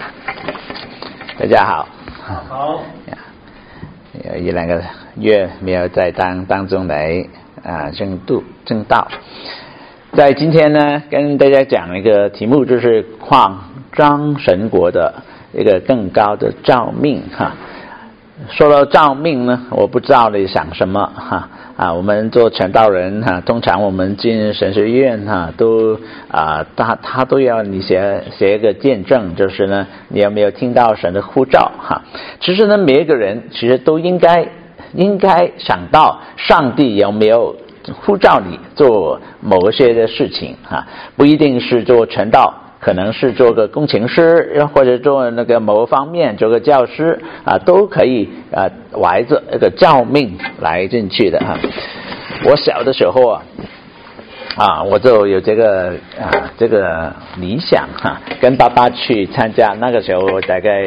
大家好。 好。 有1-2个月没有在当中来正道。在今天呢，跟大家讲一个题目，就是扩张神国的一个更高的召命哈。说到召命呢，我不知道你想什么哈我们做传道人通常我们进神学院都他都要你写一个见证，就是呢你有没有听到神的呼召其实呢每一个人其实都应该想到上帝有没有呼召你做某些的事情不一定是做传道，可能是做个工程师，或者做那个某方面做个教师都可以怀着一个召命来进去的我小的时候我就有这个理想跟爸爸去参加，那个时候大概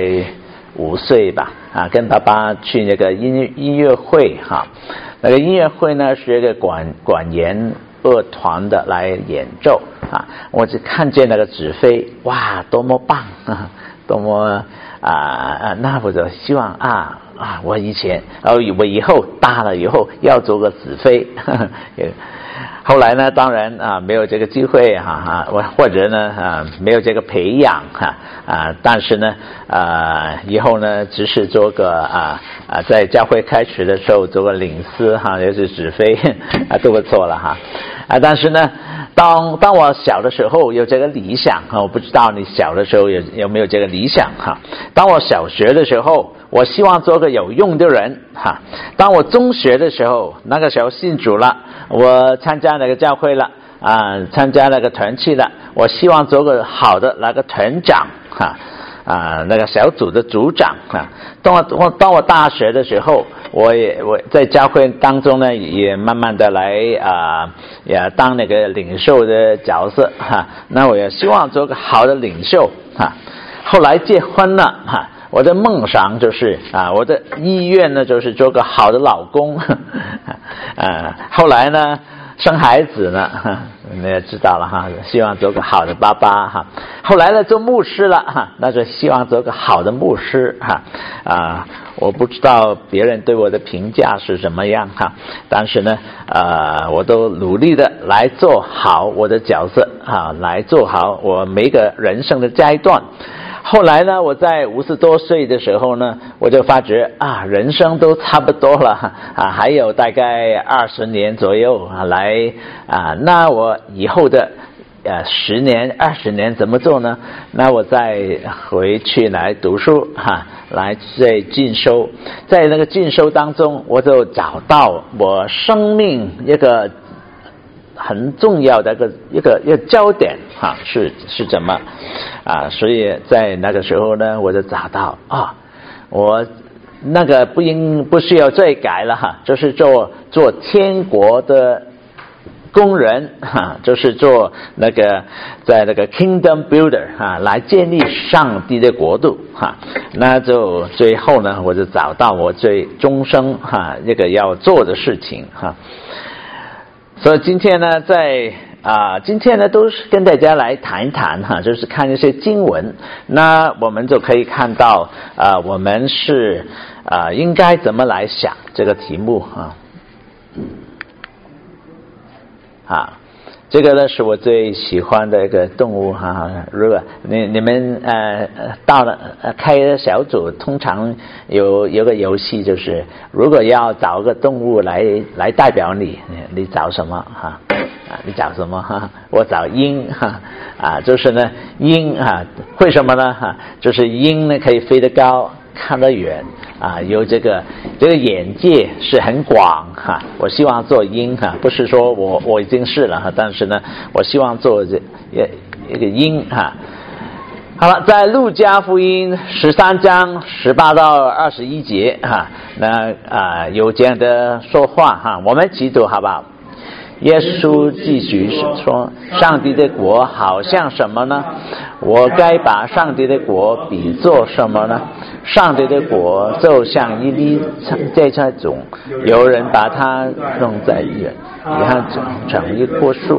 5岁吧跟爸爸去那个音乐会那个音乐会呢是一个管弦乐团的来演奏我只看见那个纸飞，哇多么棒多么那我就希望我以后大了以后要做个纸飞后来呢当然没有这个机会或者呢没有这个培养但是呢以后呢只是做个在教会开始的时候做个领司也是纸飞都不错了但是呢当我小的时候有这个理想我不知道你小的时候有没有这个理想当我小学的时候我希望做个有用的人当我中学的时候，那个时候信主了，我参加那个教会了参加那个团契了，我希望做个好的那个团长那个小组的组长当我大学的时候，我在教会当中呢也慢慢的来也当那个领袖的角色那我也希望做个好的领袖后来结婚了我的梦想就是我的意愿呢就是做个好的老公后来呢生孩子呢你也知道了希望做个好的爸爸后来呢做牧师了那就希望做个好的牧师我不知道别人对我的评价是怎么样但是呢我都努力的来做好我的角色来做好我每个人生的阶段。后来呢我在50多岁的时候呢我就发觉人生都差不多了还有大概20年左右来那我以后的10年20年怎么做呢？那我再回去来读书来再进修，在那个进修当中我就找到我生命一个很重要的一个焦点是怎么所以在那个时候呢我就找到我那个不需要再改了就是做天国的工人就是做那个在那个 kingdom builder 来建立上帝的国度那就最后呢我就找到我最终生一个要做的事情所以今天呢今天呢都是跟大家来谈一谈就是看一些经文，那我们就可以看到我们是应该怎么来想这个题目这个呢是我最喜欢的一个动物如果你们到了开小组，通常有个游戏，就是如果要找个动物来代表你找什么你找什么我找鹰就是呢鹰为什么呢就是鹰呢可以飞得高看得远有这个眼界是很广我希望做鹰不是说我已经是了但是呢我希望做一个鹰好了，在路加福音13章18到21节那有这样的说话我们祈祷好不好？耶稣继续说，上帝的国好像什么呢？我该把上帝的国比作什么呢？上帝的国就像一粒芥菜种，有人把它种在地里，然后长一棵树，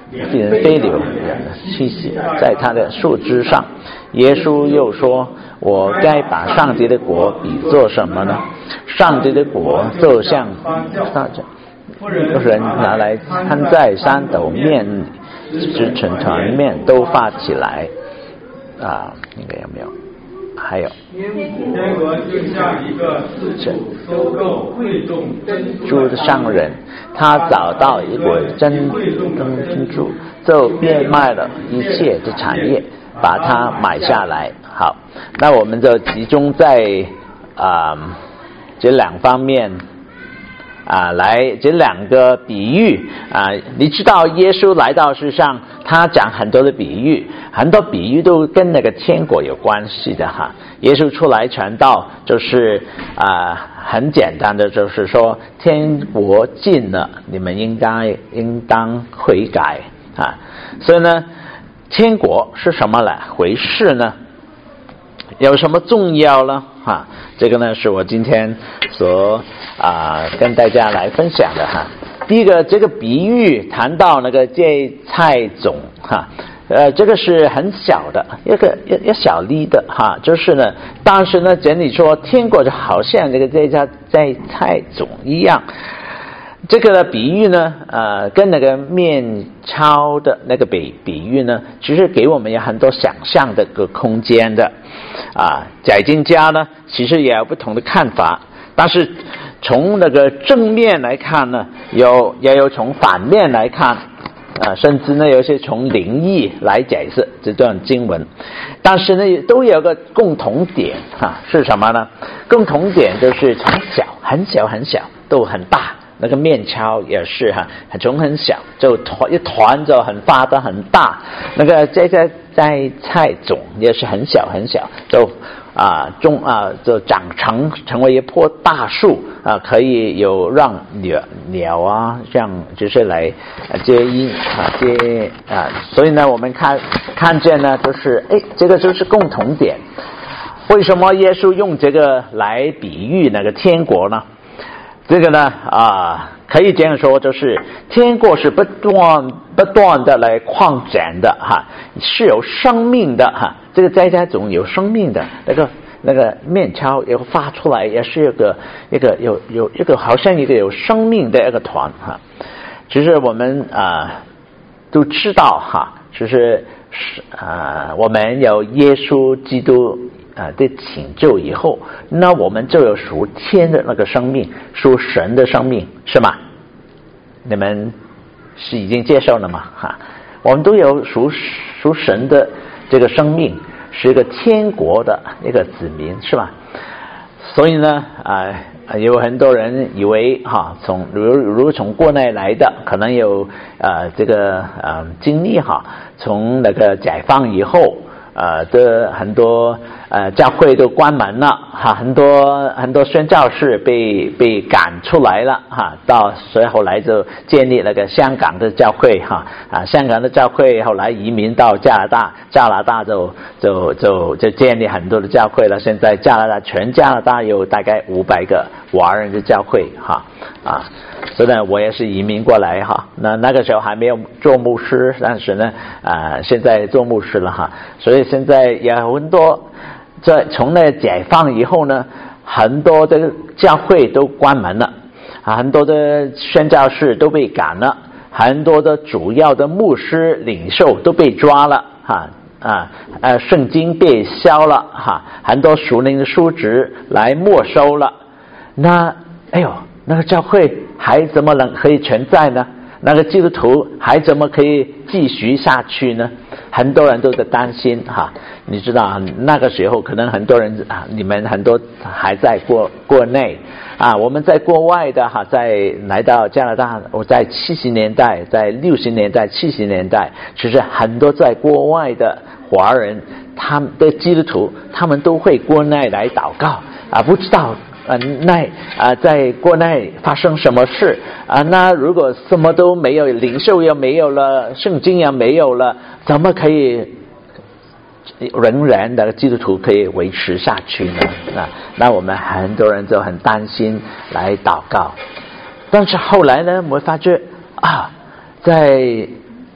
飞流栖息在他的树枝上。耶稣又说，我该把上帝的国比作什么呢？上帝的国就像有人拿来摊在山斗面里，使整团面都发起来啊，那个有没有？还有天国就像一个四处收购贵重珍珠的商人，他找到一个珍珠，就变卖了一切的产业，把它买下来。好，那我们就集中在这两方面来这两个比喻你知道耶稣来到世上，他讲很多的比喻，很多比喻都跟那个天国有关系的哈。耶稣出来传道就是很简单的，就是说天国近了，你们应当悔改所以呢，天国是什么回事呢？有什么重要呢？这个呢是我今天所跟大家来分享的第一个，这个比喻谈到那个芥菜种这个是很小的一个小粒的就是呢，当时呢整理说天国就好像这个芥菜种一样。这个的比喻呢跟那个面钞的那个比喻呢，其实给我们有很多想象的个空间的解经家呢其实也有不同的看法，但是从那个正面来看呢，也有从反面来看甚至呢有些从灵异来解释这段经文，但是呢都有个共同点是什么呢？共同点就是从小很小很小都很大，那个面钞也是从很小就一团就很发得很大，那个芥菜种也是很小很小，就就长成为一棵大树可以有让鸟这样就是来接音所以呢我们看见呢就是这个就是共同点。为什么耶稣用这个来比喻那个天国呢？这个呢可以这样说，就是天国是不断的来扩展的是有生命的这个芥菜种有生命的，那个面钞也发出来，也是一个好像一个有生命的一个团其实我们都知道就是我们有耶稣基督的拯救以后，那我们就有属天的那个生命，属神的生命，是吗？你们是已经接受了吗？我们都有属神的这个生命，是一个天国的一个子民，是吧？所以呢有很多人以为如果从国内来的，可能有这个经历从那个解放以后的很多教会都关门了很多宣教士被赶出来了到所以后来就建立那个香港的教会香港的教会后来移民到加拿大就建立很多的教会了。现在全加拿大有大概500个华人的教会所以呢我也是移民过来那个时候还没有做牧师，但是呢现在做牧师了所以现在也很多从那解放以后呢，很多的教会都关门了很多的宣教士都被赶了，很多的主要的牧师领袖都被抓了圣经被烧了很多属灵的书籍来没收了。那个教会还怎么能可以存在呢？那个基督徒还怎么可以继续下去呢？很多人都在担心你知道那个时候可能很多人你们很多还在国内我们在国外的在来到加拿大，我在70年代在60年代70年代，其实很多在国外的华人，他们的基督徒他们都会国内来祷告不知道在国内发生什么事那如果什么都没有，领袖也没有了，圣经也没有了，怎么可以仍然的基督徒可以维持下去呢？那我们很多人就很担心来祷告。但是后来呢，我们发觉在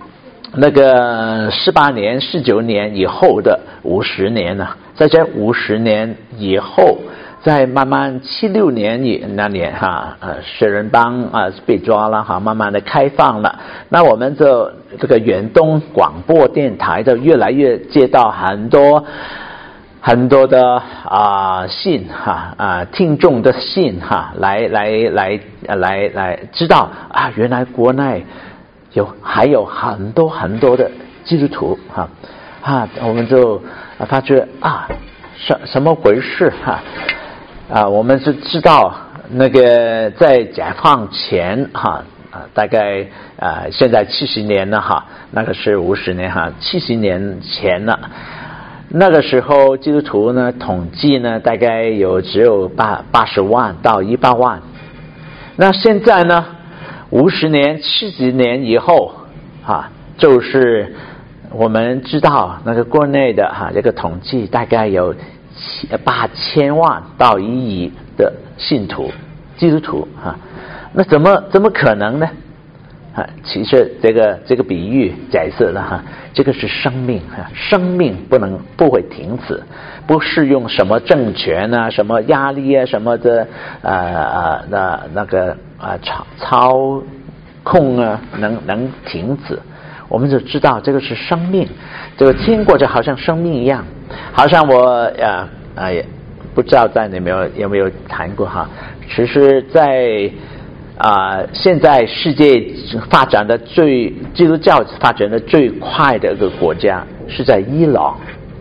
那个18年、19年以后的50年呢，在这50年以后，在慢慢76年那年雪人帮被抓了慢慢的开放了，那我们这个远东广播电台的越来越接到很多的信听众的信来知道原来国内还有很多的基督徒我们就发觉什么回事我们是知道那个在解放前大概现在70年了那个是50年70年前了。那个时候基督徒呢统计呢大概只有80万到100万。那现在呢50年70年以后就是我们知道那个国内的这个统计大概有8000万到1亿的信徒基督徒那怎么可能呢其实这个比喻解释了这个是生命生命不会停止，不是用什么政权什么压力什么的那个操控能停止。我们就知道这个是生命，这个天国就好像生命一样，好像我也不知道在你有没有谈过其实在现在世界发展的基督教发展的最快的一个国家是在伊朗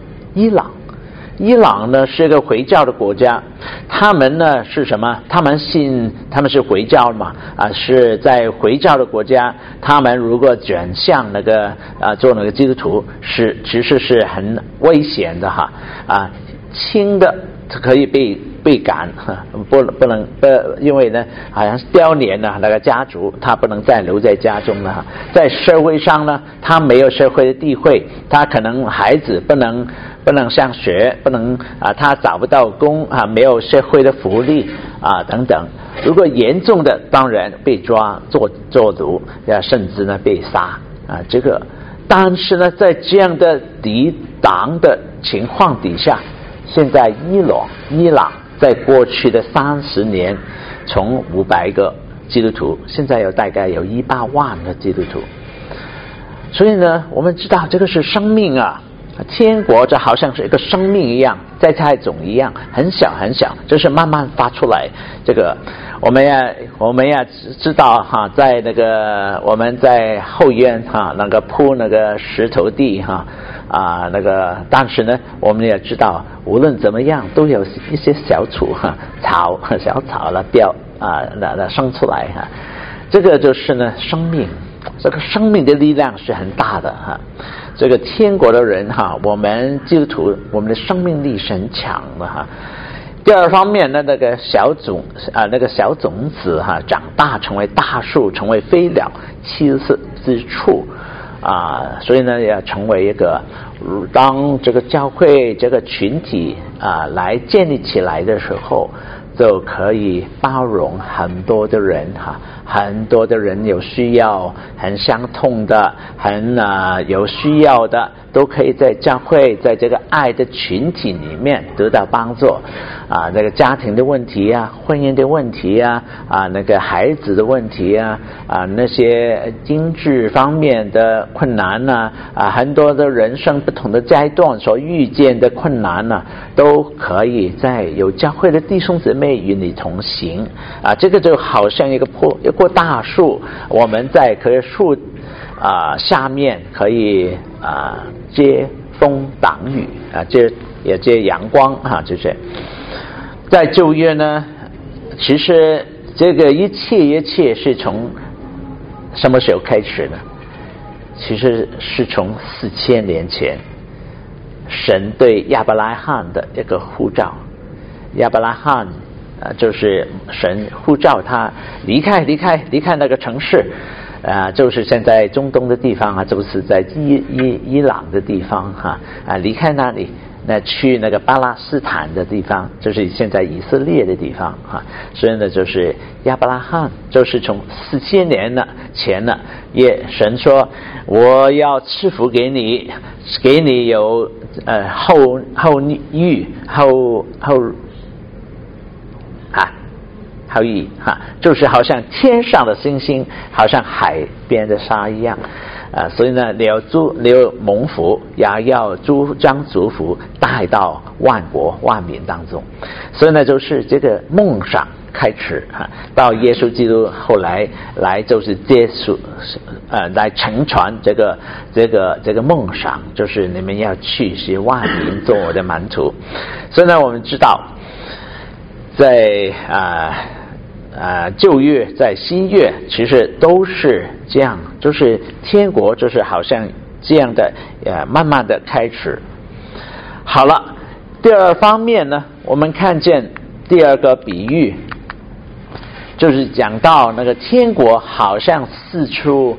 呢是一个回教的国家，他们呢是什么？他们是回教嘛是在回教的国家，他们如果转向那个做那个基督徒其实是很危险的轻的可以被赶不能因为呢好像是凋年了那个家族他不能再留在家中了在社会上呢他没有社会的地位，他可能孩子不能上学，不能他找不到工没有社会的福利等等。如果严重的当然被抓做奴甚至呢被杀这个。但是呢在这样的抵挡的情况底下，现在伊朗在过去的30年从500个基督徒现在大概有100万个基督徒。所以呢我们知道这个是生命天国就好像是一个生命一样，在菜种一样很小很小，就是慢慢发出来。这个我们要知道在那个我们在后院那个铺那个石头地那个但是呢我们也知道无论怎么样都有一些小草了生出来这个就是呢生命，这个生命的力量是很大的这个天国的人我们基督徒我们的生命力是很强的第二方面呢那个小种子长大成为大树，成为飞鸟栖息之处所以呢要成为一个当这个教会这个群体来建立起来的时候，就可以包容很多的人很多的人有需要，很相同的很有需要的都可以在教会在这个爱的群体里面得到帮助那个家庭的问题婚姻的问题那个孩子的问题那些经济方面的困难很多的人生不同的阶段所遇见的困难都可以在有教会的弟兄姊妹与你同行这个就好像一棵大树，我们在棵树下面可以接风挡雨也接阳光就是在旧约呢，其实这个一切是从什么时候开始呢？其实是从4000年前神对亚伯拉罕的一个呼召。亚伯拉罕就是神呼召他离开那个城市就是现在中东的地方就是在伊朗的地方离开那里那去那个巴勒斯坦的地方，就是现在以色列的地方啊。所以呢，就是亚伯拉罕，就是从4000年前呢，神说我要赐福给你，给你有后裔就是好像天上的星星，好像海边的沙一样。所以呢，你要蒙福，也要将祝福带到万国万民当中。所以呢，就是这个梦想开始到耶稣基督后来就是接触来承传这个梦想，就是你们要去使万民做我的门徒。所以呢，我们知道在旧约在新约其实都是这样，就是天国就是好像这样的慢慢的开始。好了，第二方面呢，我们看见第二个比喻，就是讲到那个天国好像四处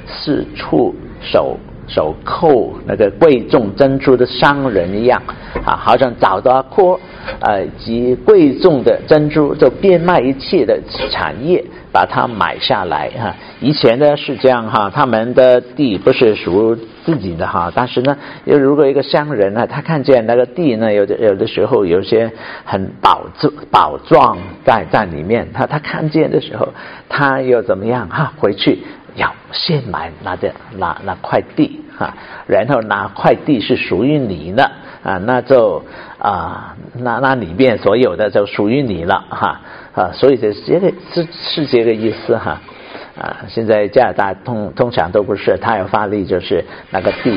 手扣那个贵重珍珠的商人一样好像找到极贵重的珍珠，就变卖一切的产业把它买下来以前呢是这样他们的地不是属于自己的但是呢，如果一个商人他看见那个地呢，有的时候有些很宝藏在里面，他看见的时候，他又怎么样回去要先买那块地然后那块地是属于你的那就那里面所有的就属于你了所以是这个意思现在加拿大通常都不是，他有法律就是那个地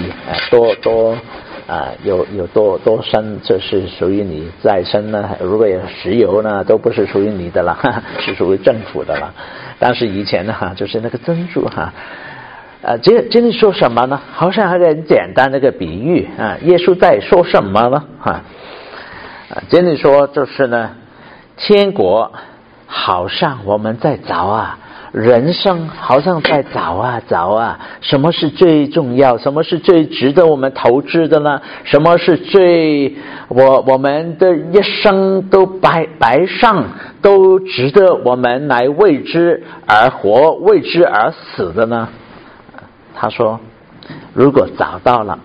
有多深就是属于你，再深呢，如果有石油呢都不是属于你的了是属于政府的了。但是以前呢就是那个珍珠这里说什么呢？好像还很简单的一个比喻耶稣在说什么呢这里说就是呢，天国好像我们在找人生好像在找什么是最重要，什么是最值得我们投资的呢？什么是我们的一生都白上，都值得我们来为之而活，为之而死的呢？他说如果找到了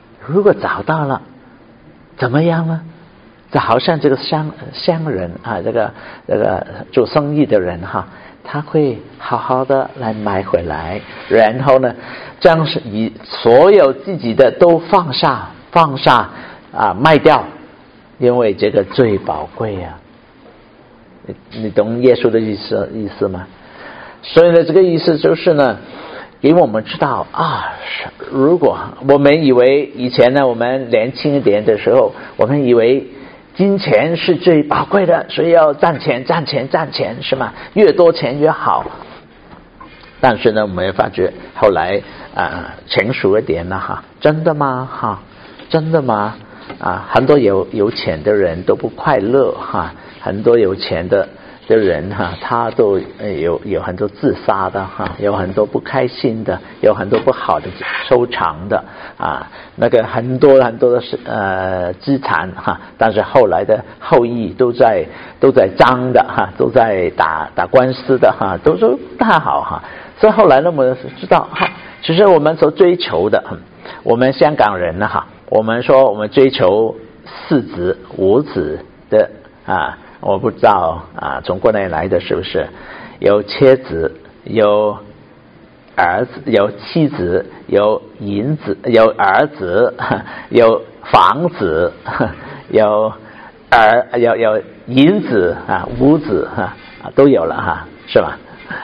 怎么样呢？这好像这个商人这个做生意的人他会好好的来买回来，然后呢将以所有自己的都放下卖掉，因为这个最宝贵你懂耶稣的意思吗？所以呢，这个意思就是呢，给我们知道如果我们以为以前呢，我们年轻一点的时候，我们以为金钱是最宝贵的，所以要赚钱是吗？越多钱越好。但是呢，我们也发觉后来成熟一点了真的吗真的吗很多有钱的人都不快乐很多有钱的人他都有很多自杀的有很多不开心的，有很多不好的收藏的那个很多的资产但是后来的后裔都在争的都在打官司的都说不太好所以后来呢，我们知道其实我们所追求的，我们香港人呢我们说我们追求4子5子的我不知道从国内来的是不是有妻子，有儿子，有妻子，有银子，有儿子，有房子，有银子屋子都有了是吧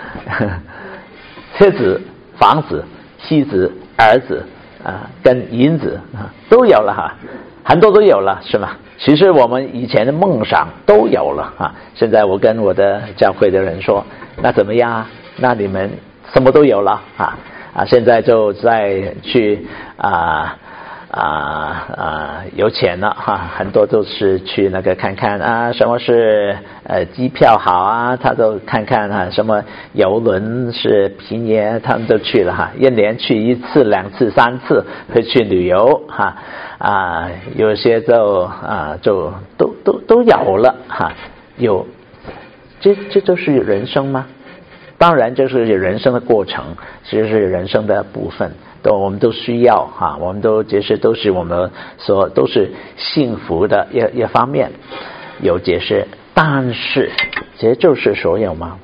妻子、房子、妻子、儿子跟银子都有了很多都有了是吗？其实我们以前的梦想都有了现在我跟我的教会的人说，那怎么样那你们什么都有了现在就再去有钱了哈，很多都是去那个看看什么是机票好啊，他都看看什么邮轮是便宜，他们都去了哈，一年去1次、2次、3次会去旅游哈有些就都有了哈，有这就是人生吗？当然这是人生的过程，其实是人生的部分，我们都需要哈，我们都其实都是我们都是幸福的一方面有解释，但是这就是所有吗？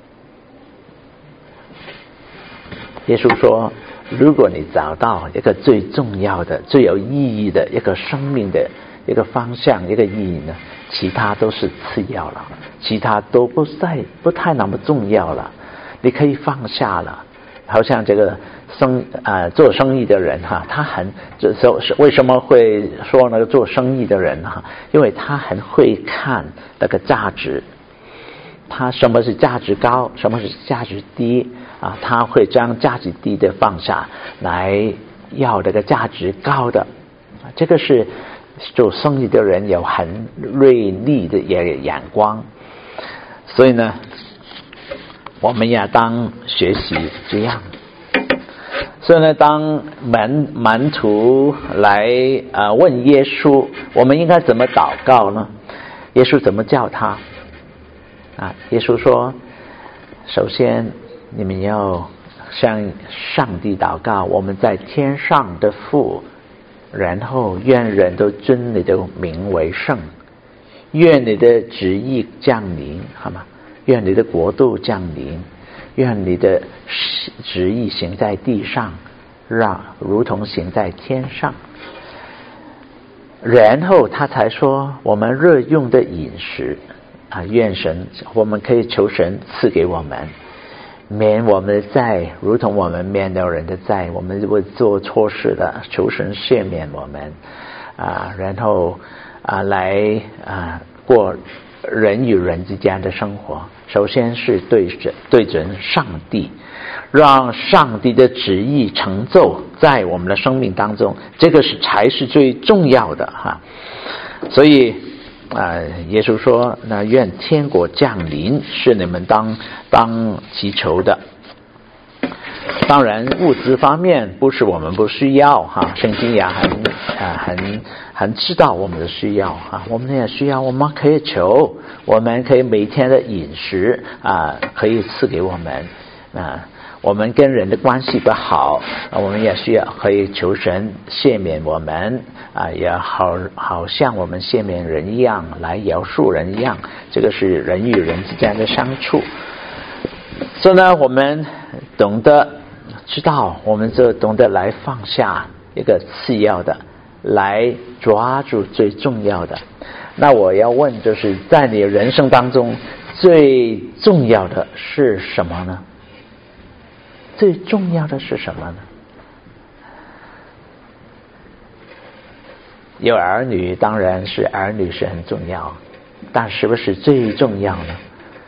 耶稣说，如果你找到一个最重要的、最有意义的一个生命的一个方向、一个意义呢，其他都是次要了，其他都不太那么重要了，你可以放下了。好像这个做生意的人哈，他为什么会说那个做生意的人哈？因为他很会看那个价值，他什么是价值高，什么是价值低他会将价值低的放下来要这个价值高的，这个是做生意的人有很锐利的眼光，所以呢我们也当学习这样。所以呢当门徒来问耶稣我们应该怎么祷告呢？耶稣怎么叫他耶稣说，首先你们要向上帝祷告，我们在天上的父，然后愿人都尊你的名为圣，愿你的旨意降临，好吗？愿你的国度降临，愿你的旨意行在地上，如同行在天上。然后他才说，我们日用的饮食愿神，我们可以求神赐给我们，免我们的债，如同我们免了人的债，我们如果做错事了，求神赦免我们然后来过人与人之间的生活。首先是对准上帝，让上帝的旨意成就在我们的生命当中，这个才是最重要的哈。所以耶稣说，那愿天国降临是你们当祈求的。当然物质方面不是我们不需要哈，圣经也很知道我们的需要我们也需要，我们可以求，我们可以每天的饮食可以赐给我们我们跟人的关系不好我们也需要可以求神赦免我们也好像我们赦免人一样，来饶恕人一样，这个是人与人之间的相处。所以呢我们懂得知道，我们就懂得来放下一个次要的，来抓住最重要的。那我要问，就是在你人生当中最重要的是什么呢？最重要的是什么呢？有儿女，当然是儿女是很重要，但是不是最重要呢？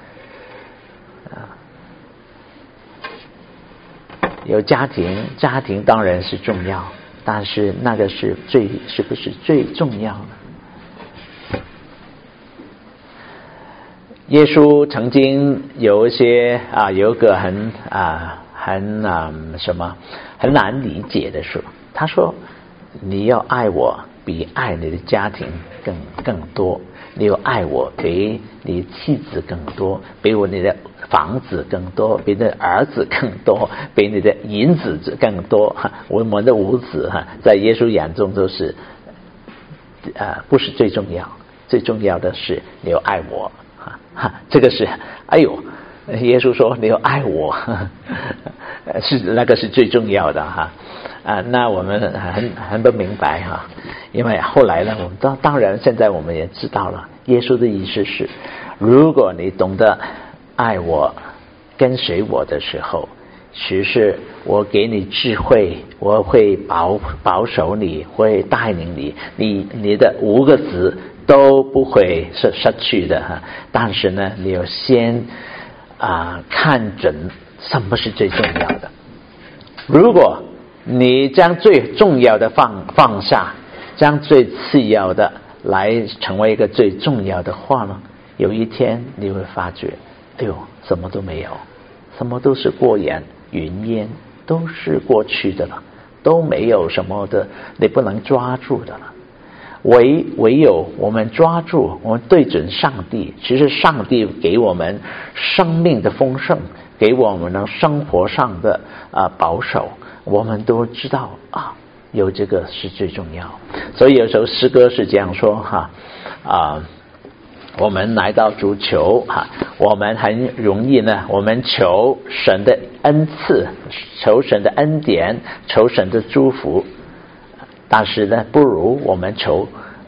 有家庭当然是重要，但是那个是不是最重要呢？耶稣曾经有一些有一个很难理解的事，他说你要爱我比爱你的家庭更多，你要爱我比你妻子更多，比你的房子更多，比你的儿子更多，比你的银子更多我们的五子在耶稣眼中都是不是最重要，最重要的是你要爱我这个是耶稣说你要爱我是那个是最重要的那我们很不明白因为后来呢我们当然现在我们也知道了，耶稣的意思是，如果你懂得爱我跟随我的时候，其实我给你智慧，我会保守你，会带领你的5个子都不会失去的但是呢你要先看准什么是最重要的。如果你将最重要的放下，将最次要的来成为一个最重要的话呢，有一天你会发觉，哎呦，什么都没有，什么都是过眼云烟，都是过去的了，都没有什么的你不能抓住的了。唯有我们抓住，我们对准上帝，其实上帝给我们生命的丰盛，给我们的生活上的保守，我们都知道有这个是最重要。所以有时候诗歌是这样说我们来到主求我们很容易呢，我们求神的恩赐，求神的恩典，求神的祝福，但是呢，不如我们求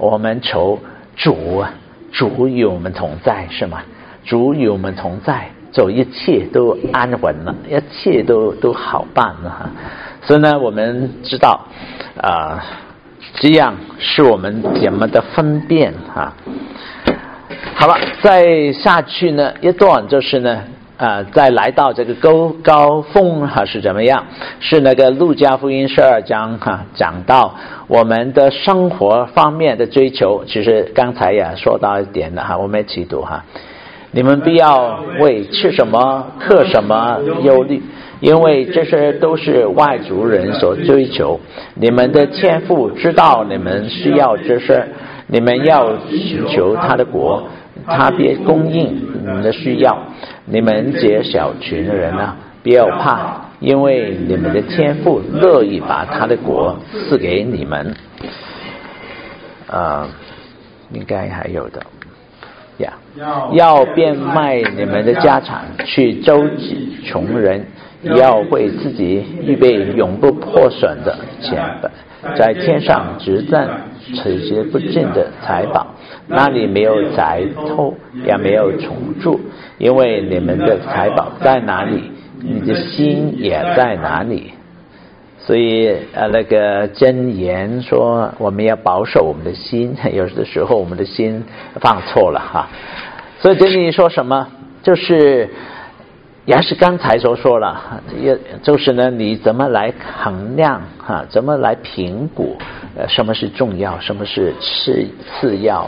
主与我们同在，是吗？主与我们同在，就一切都安稳了，一切都好办了所以呢，我们知道这样是我们怎么的分辨好了，再下去呢一段就是呢再来到这个高峰是怎么样？是那个路加福音12章讲到我们的生活方面的追求。其实刚才也说到一点了我们一起读你们不要为吃什么喝什么忧虑，因为这些都是外族人所追求。你们的天父知道你们需要这些，你们要寻求他的国，他必供应你们的需要。你们这小群的人不要怕，因为你们的天父乐意把他的国赐给你们。应该还有的要变卖你们的家产去周济穷人，要为自己预备永不破损的钱本，在天上只占取之不尽的财宝，那里没有贼偷，也没有虫蛀，因为你们的财宝在哪里，你的心也在哪里。所以那个箴言说我们要保守我们的心，有的时候我们的心放错了所以这里说什么，就是也是刚才所说了，就是呢你怎么来衡量怎么来评估什么是重要，什么是次要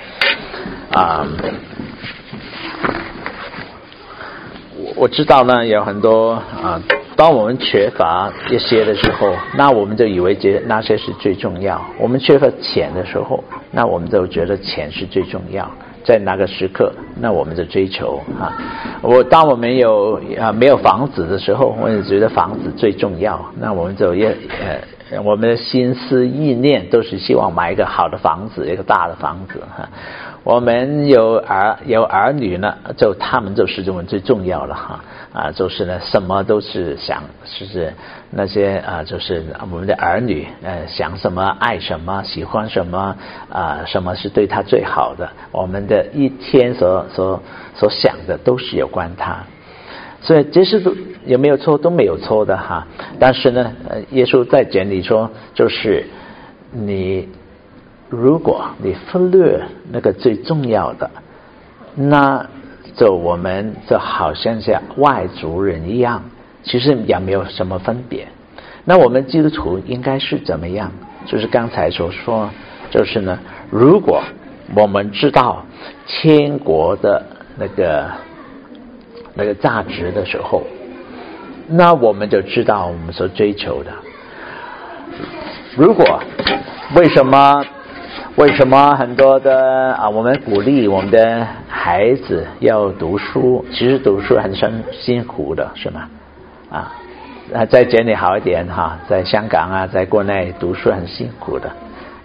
我知道呢有很多当我们缺乏一些的时候，那我们就以为那些是最重要。我们缺乏钱的时候，那我们就觉得钱是最重要，在那个时刻，那我们就追求当我们没有房子的时候，我也觉得房子最重要，那我们就我们的心思意念都是希望买一个好的房子，一个大的房子我们有儿女呢，就他们就是我们最重要了就是呢什么都是想是那些就是我们的儿女想什么爱什么喜欢什么什么是对他最好的，我们的一天所想的都是有关他。所以这是有没有错？都没有错的但是呢耶稣在讲里说，就是如果你忽略那个最重要的，那就我们就好像像外族人一样，其实也没有什么分别。那我们基督徒应该是怎么样？就是刚才所说，就是呢，如果我们知道天国的那个价值的时候，那我们就知道我们所追求的。如果为什么很多的我们鼓励我们的孩子要读书，其实读书很辛苦的，是吗？在这里好一点在香港在国内读书很辛苦的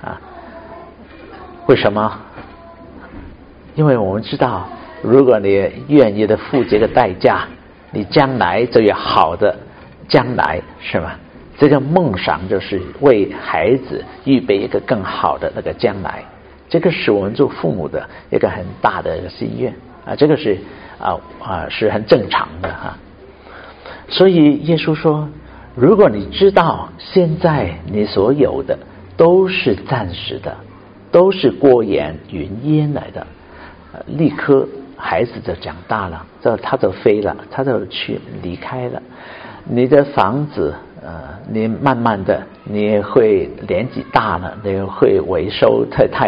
为什么？因为我们知道，如果你愿意的付这个代价，你将来就有好的将来，是吗？这个梦想就是为孩子预备一个更好的那个将来，这个是我们做父母的一个很大的心愿这个是是很正常的所以耶稣说，如果你知道现在你所有的都是暂时的，都是过眼云烟来的，立刻孩子就长大了，他就飞了，他就去离开了。你的房子你慢慢的你会年纪大了，你会维修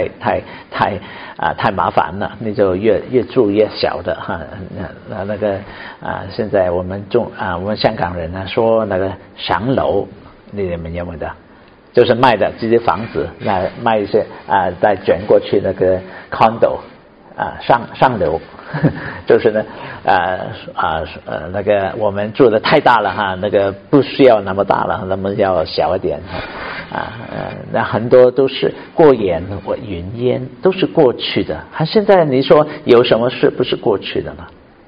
太麻烦了，你就越住越小的哈。那个现在我们香港人呢说那个上楼，你们有没有的？就是卖的这些房子，卖一些再卷过去那个 condo 上楼，就是呢那个我们住的太大了哈，那个不需要那么大了，那么要小一点那很多都是过眼云烟，都是过去的。现在你说有什么事不是过去的呢？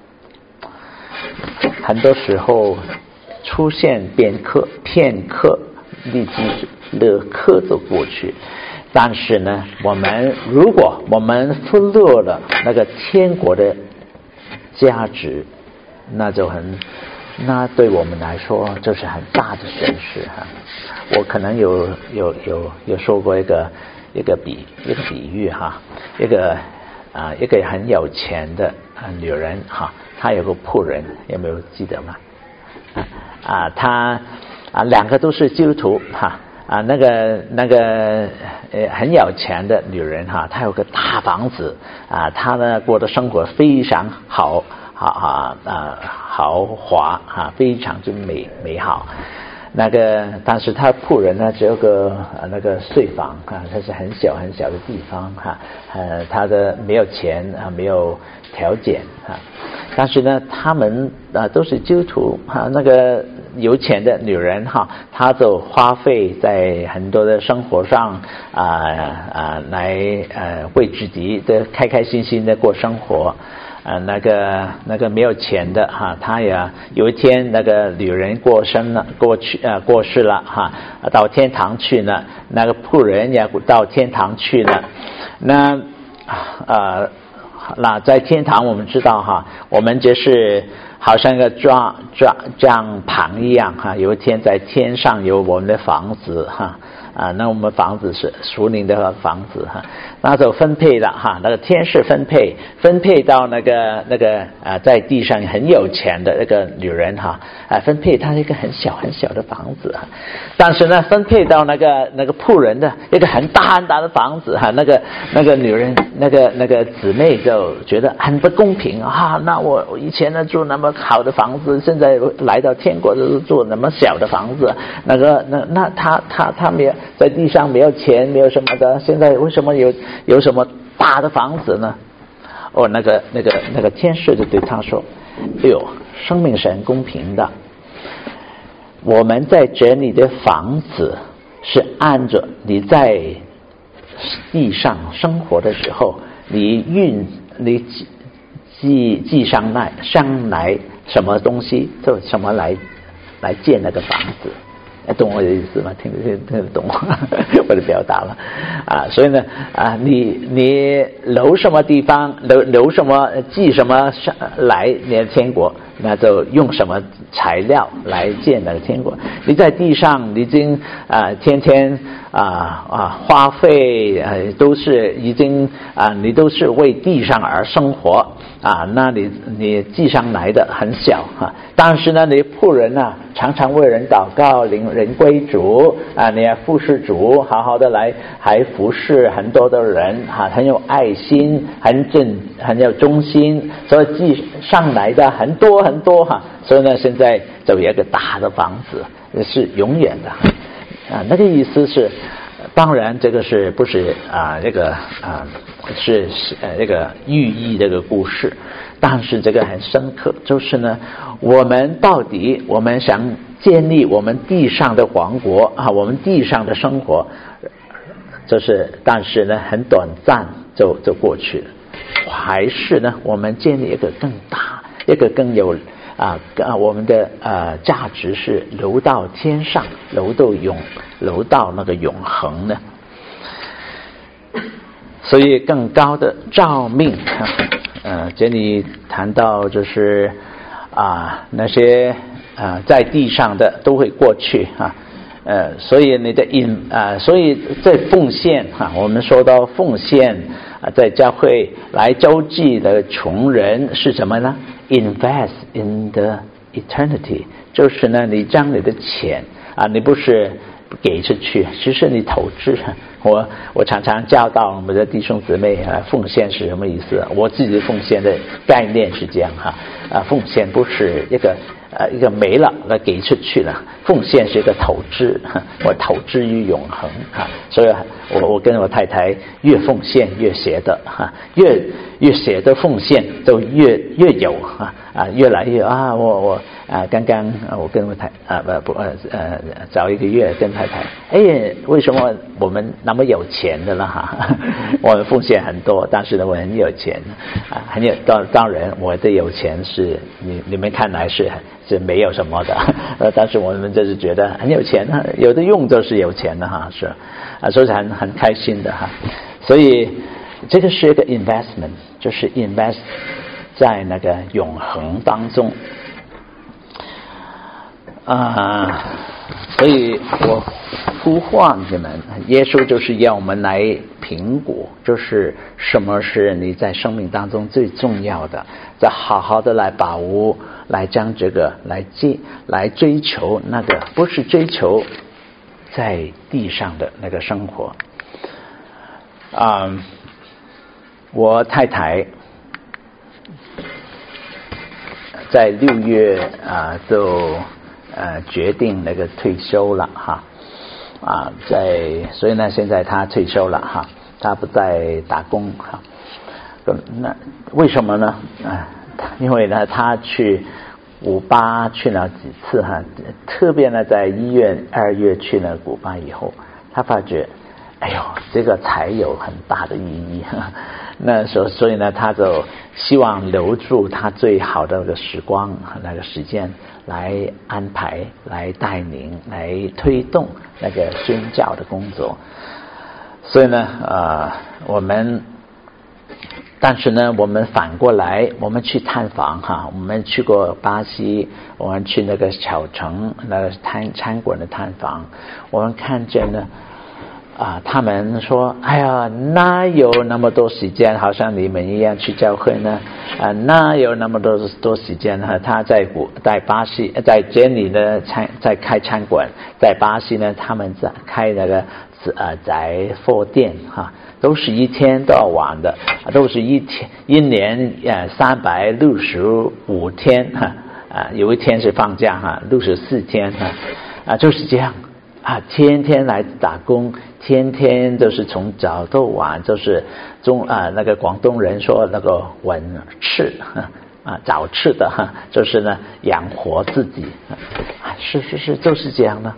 很多时候出现片刻立即立刻就过去，但是呢，如果我们忽略了那个天国的价值，那对我们来说就是很大的损失哈。我可能有说过一个比喻哈，一个很有钱的女人哈，她有个仆人，有没有记得吗？她两个都是基督徒哈。那个很有钱的女人哈，她有个大房子她呢过的生活非常豪华非常之美好。但是她仆人呢只有个那个睡房它是很小的地方她的没有钱没有条件但是呢他们都是基督徒那个有钱的女人她就花费在很多的生活上来为自己的开开心心的过生活。那个没有钱的他也有一天那个女人过世了到天堂去了，那个仆人也到天堂去了。那在天堂我们知道我们就是好像一个帐篷一样有一天在天上有我们的房子那我们房子是属灵的房子那就分配了那个天使分配到那个在地上很有钱的那个女人分配她一个很小的房子但是呢分配到那个仆人的一个很大的房子那个女人那个姊妹就觉得很不公平那我以前呢住那么好的房子，现在来到天国就是住那么小的房子，那他没有在地上没有钱没有什么的，现在为什么有什么大的房子呢？那个天使就对他说：“哎呦，生命是很公平的，我们在这里的房子是按着你在地上生活的时候，你记上来什么东西就什么来建那个房子。”懂我的意思吗？听得懂我的表达了所以呢你留什么地方留什么记什么来你的天国，那就用什么材料来建那个天国。你在地上你已经天天花费都是已经你都是为地上而生活那你记上来的很小但是呢你仆人常常为人祷告，领人归主你要服侍主，好好的来还服侍很多的人很有爱心，很有忠心，所以记上来的很多所以呢现在就有一个大的房子是永远的那个意思是，当然这个是不是这个是这个寓意这个故事，但是这个很深刻，就是呢我们到底我们想建立我们地上的王国我们地上的生活就是但是呢很短暂就过去了，还是呢我们建立一个更大一个更有我们的价值是流到天上，流到那个永恒呢？所以更高的召命这里谈到就是那些在地上的都会过去所以你的所以在奉献我们说到奉献在教会来周济的穷人是什么呢？Invest in the eternity， 就是呢你将你的钱你不是给出去，其实你投资。我常常教导我们的弟兄姊妹奉献是什么意思？我自己奉献的概念是这样奉献不是一个没了给出去了，奉献是一个投资，我投资于永恒所以我跟我太太越奉献越舍得越舍得奉献就越有越来越我刚刚我跟我早一个月跟太太为什么我们那么有钱的了我们奉献很多，但是呢我很有钱很有当然我的有钱是你们看来是没有什么的但是我们就是觉得很有钱有的用就是有钱的是所以很开心的所以这个是一个 investment， 就是 invest 在那个永恒当中所以我呼唤你们，耶稣就是要我们来评估，就是什么是你在生命当中最重要的，再好好的来把握，来将这个来追求那个，不是追求在地上的那个生活我太太在6月就决定那个退休了所以呢现在她退休了她不再打工那为什么呢因为呢她去古巴去了几次特别呢在1月2月去了古巴以后，她发觉这个才有很大的意义那所以呢他就希望留住他最好的那个时光那个时间来安排来带领来推动那个宣教的工作。所以呢但是呢我们反过来我们去探访我们去过巴西，我们去那个小城那个餐馆的探访，我们看见呢他们说哪有那么多时间好像你们一样去教会呢哪有那么多时间他在巴西在这里呢在开餐馆，在巴西呢他们在开那个杂货店都是一天到晚的，都是一年365天有一天是放假64天就是这样天天来打工，天天都是从早到晚，就是那个广东人说那个晚吃早吃的就是呢养活自己是就是这样的。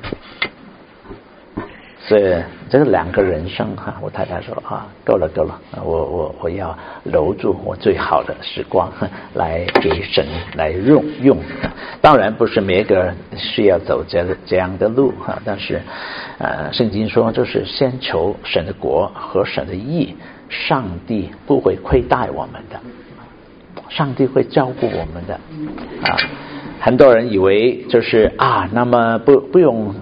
所以这个2个人生我太太说够了我要留住我最好的时光来给神来用当然不是每一个人需要走这样的路但是圣经说就是先求神的国和神的义，上帝不会亏待我们的，上帝会照顾我们的很多人以为就是那么不用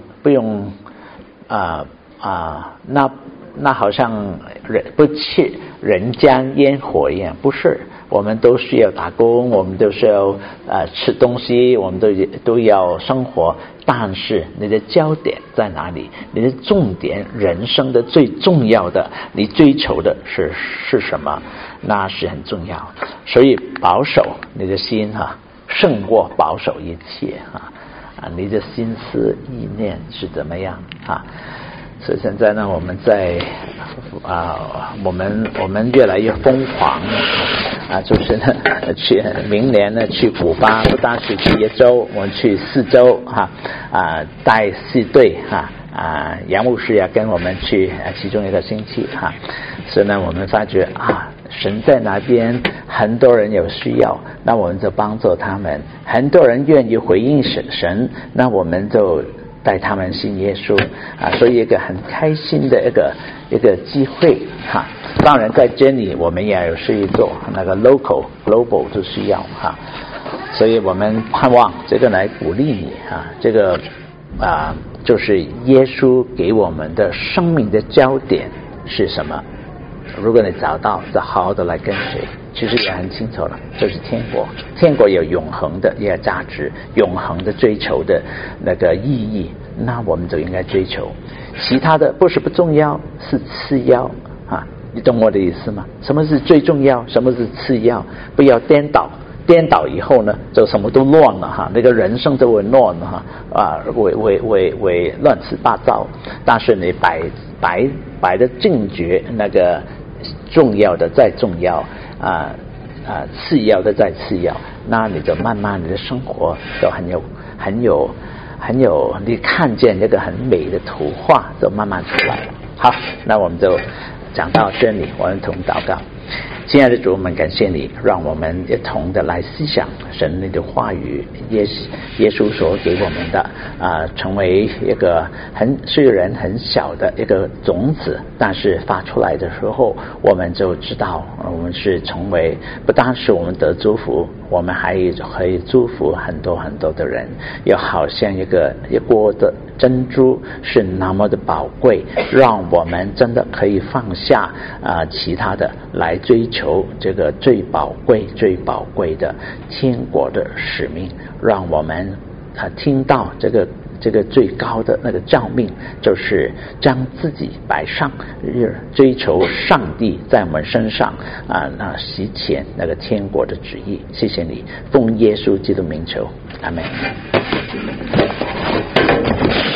那好像不吃人间烟火一样，不是，我们都需要打工，我们都需要吃东西，我们都要生活，但是你的焦点在哪里？你的重点，人生的最重要的，你追求的是什么？那是很重要。所以保守你的心胜过保守一切你的心思意念是怎么样所以现在呢我们在我们越来越疯狂就是呢去明年呢去古巴，不单是去1周，我们去4周带4队杨牧师也跟我们去其中1个星期所以呢我们发觉神在那边很多人有需要，那我们就帮助他们，很多人愿意回应神，那我们就带他们信耶稣所以一个很开心的一个机会当然在这里我们也有事业做，那个 local global 都需要所以我们盼望这个来鼓励你这个就是耶稣给我们的生命的焦点是什么，如果你找到就好好的来跟随，其实也很清楚了，就是天国有永恒的一个价值，永恒的追求的那个意义那我们就应该追求。其他的不是不重要，是次要啊，你懂我的意思吗？什么是最重要，什么是次要？不要颠倒以后呢，就什么都乱了哈，那个人生都会乱了哈为乱七八糟。但是你摆的正觉，那个重要的再重要次要的再次要，那你就慢慢你的生活就很有，你看见那个很美的图画就慢慢出来了。好，那我们就讲到这里，我们同祷告。亲爱的主，我们感谢你，让我们一同的来思想神你的话语，耶稣所给我们的成为一个虽然很小的一个种子，但是发出来的时候，我们就知道我们是成为不单是我们得祝福，我们还可以祝福很多很多的人，又好像一锅的珍珠是那么的宝贵，让我们真的可以放下其他的来追求这个最宝贵的天国的使命，让我们听到这个最高的那个召命，就是将自己摆上，追求上帝在我们身上那实现那个天国的旨意。谢谢你，奉耶稣基督名求，阿们。